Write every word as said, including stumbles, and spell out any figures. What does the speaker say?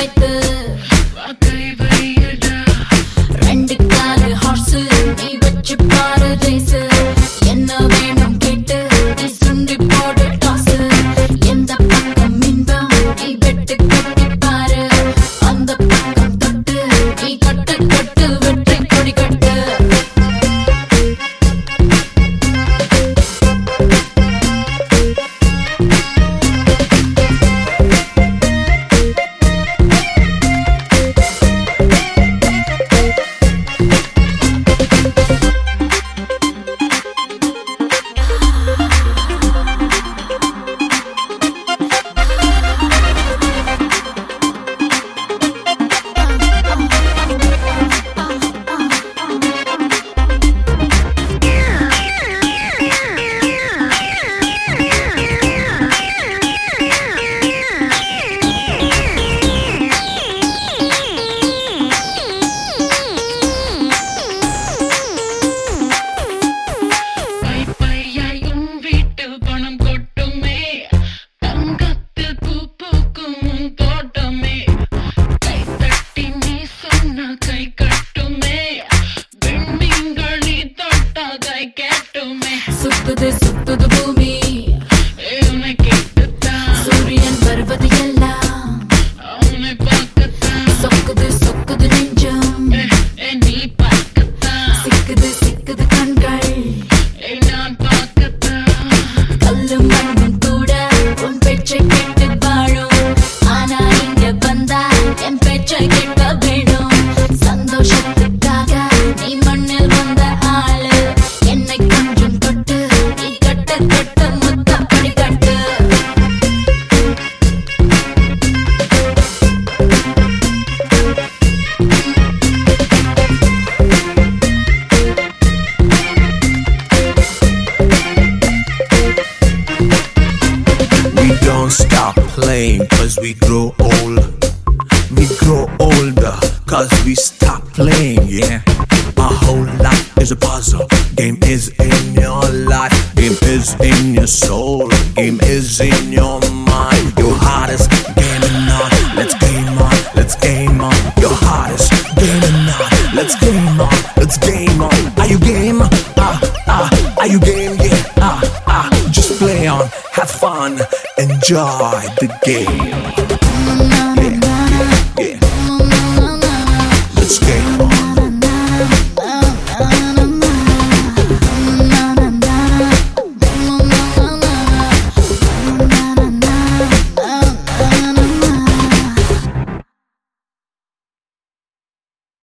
வைத்து ரெண்டு car hours நீ வச்சு பாரு ரேஸ் என்ன வேணும் கேட்டு நீ சுண்டி போடு டாஸ் எந்த பக்கம் இன்பம் நீ வெட்டு கட்டி பாரு அந்த பக்கம் தொட்டு நீ கட்டு கட்டு வெற்றி கொடி கட்டு சுத்துது சுத்துது பூமி சூரியன் வருவது எல்லாம் சொக்குது சொக்குது நெஞ்சம் சிக்குது சிக்குது கண்கள் கல்லும் மண்ணும் கூட உன் பேச்சை கேட்டு வாழும் ஆனா இங்க வந்தா என் பேச்சை கேட்க வேணும் சந்தோஷத்துக்காக நீ மண்ணில் வந்த ஆளு என்னை கொஞ்சம் தொட்டு நீ கட்ட கட்ட முத்தப்படி கட்டு We don't stop playing cause we grow old. We grow older cause we stop playing, yeah. Our whole life is a puzzle. Game is in your life. Game is in your soul. Game is in your mind. Your hardest gaming on. Let's game on. Let's game on. Your hardest gaming on. Let's game on. Let's game on. Are you game? Ah ah. Are you game? Yeah. Ah ah. Just play on. Have fun. Enjoy the game.